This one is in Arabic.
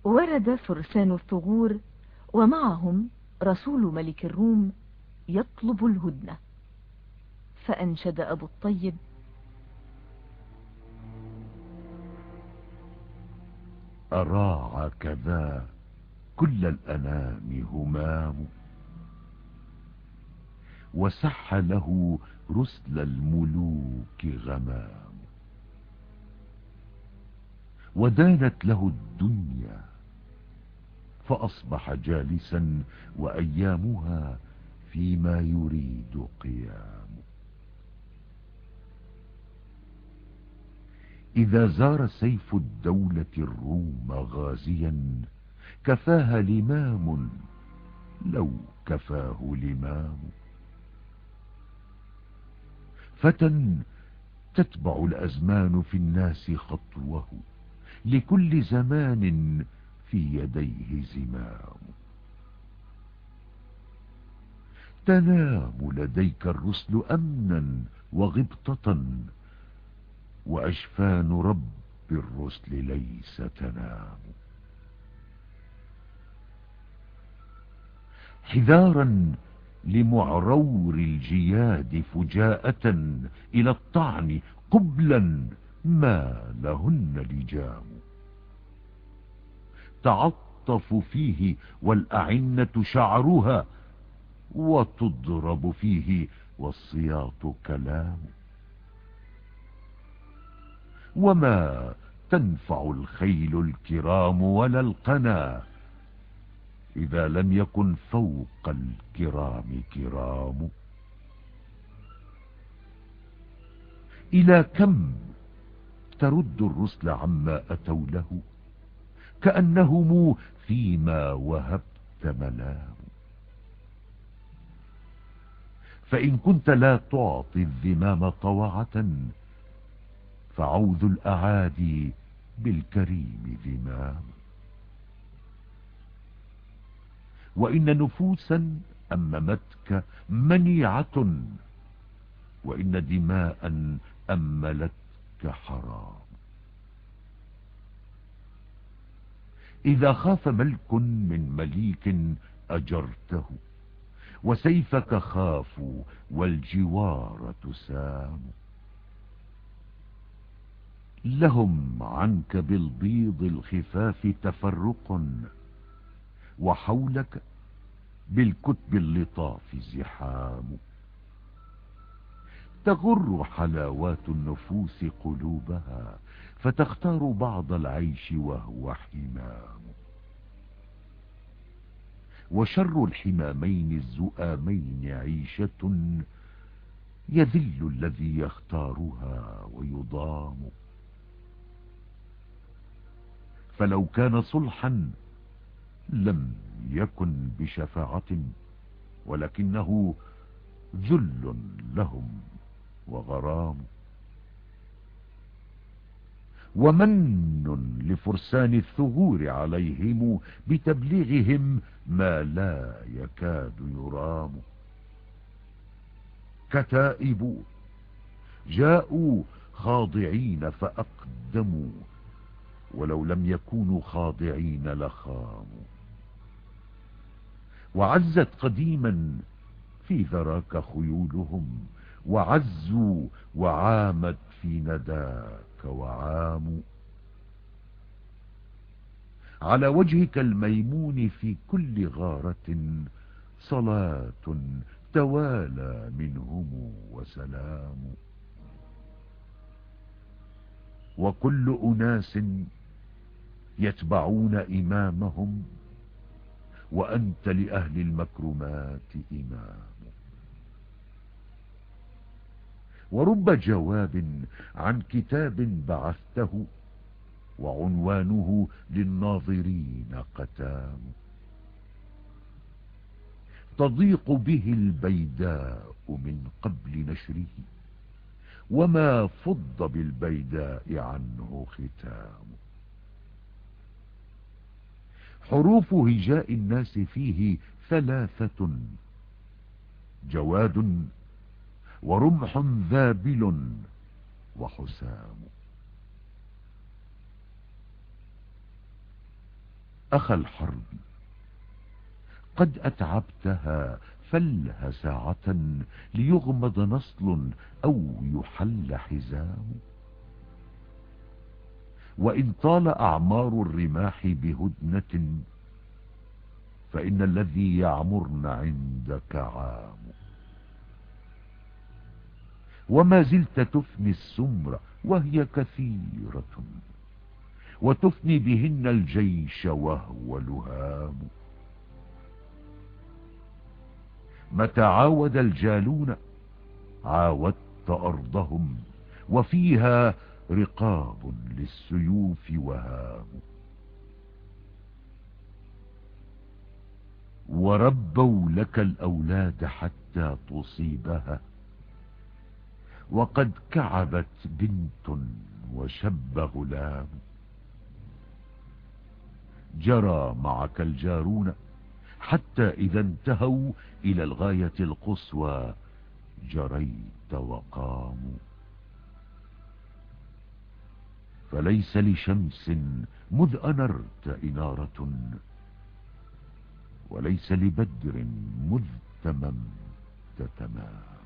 ورد فرسان الثغور ومعهم رسول ملك الروم يطلب الهدنة، فأنشد أبو الطيب: أراع كذا كل الأنام همام، وسح له رسل الملوك غمام، ودانت له الدنيا فأصبح جالسا وأيامها فيما يريد قيام. إذا زار سيف الدولة الروم غازيا كفاها لمام لو كفاه لمام. فتى تتبع الأزمان في الناس خطوه، لكل زمان في يديه زمام. تنام لديك الرسل أمنا وغبطة، وأجفان رب الرسل ليس تنام. حذارا لمعرور الجياد فجاءة إلى الطعن قبلا ما لهن لجام. تعطف فيه والأعنة شعرها، وتضرب فيه والصياط كلام. وما تنفع الخيل الكرام ولا القنا إذا لم يكن فوق الكرام كرام. إلى كم ترد الرسل عما أتوا له، كأنهم فيما وهبت ملام. فإن كنت لا تعطي الذمام طوعة، فعوذ الأعادي بالكريم ذمام. وإن نفوسا أممتك منيعة، وإن دماء أملتك حرام. إذا خاف ملك من مليك أجرته، وسيفك خافوا والجوار تسام. لهم عنك بالبيض الخفاف تفرق، وحولك بالكتب اللطاف زحام. تغر حلاوات النفوس قلوبها، فتختار بعض العيش وهو حمام. وشر الحمامين الزؤامين عيشة، يذل الذي يختارها ويضام. فلو كان صلحا لم يكن بشفاعة، ولكنه ذل لهم وغرام. ومن لفرسان الثغور عليهم بتبليغهم ما لا يكاد يرام. كتائب جاءوا خاضعين فأقدموا، ولو لم يكونوا خاضعين لخاموا. وعزت قديما في ذراك خيولهم، وعزوا وعامت في نداك وعاموا. على وجهك الميمون في كل غارة صلاة توالى منهم وسلام. وكل أناس يتبعون إمامهم، وأنت لأهل المكرمات إمام. ورب جواب عن كتاب بعثته، وعنوانه للناظرين قتام. تضيق به البيداء من قبل نشره، وما فض بالبيداء عنه ختام. حروف هجاء الناس فيه ثلاثة: جواد، ورمح ذابل، وحسام. أخا الحرب، قد أتعبتها فلها ساعة ليغمض نصل أو يحل حزام. وإن طال أعمار الرماح بهدنة فإن الذي يعمرن عندك عام. وما زلت تفني السمر وهي كثيرة، وتفني بهن الجيش وهو لهام. متى عاود الجالون عاودت أرضهم، وفيها رقاب للسيوف وهام. وربوا لك الأولاد حتى تصيبها، وقد كعبت بنت وشب غلام. جرى معك الجارون حتى إذا انتهوا إلى الغاية القصوى جريت وقاموا. فليس لشمس مذ أنرت إنارة، وليس لبدر مذ تممت تمام.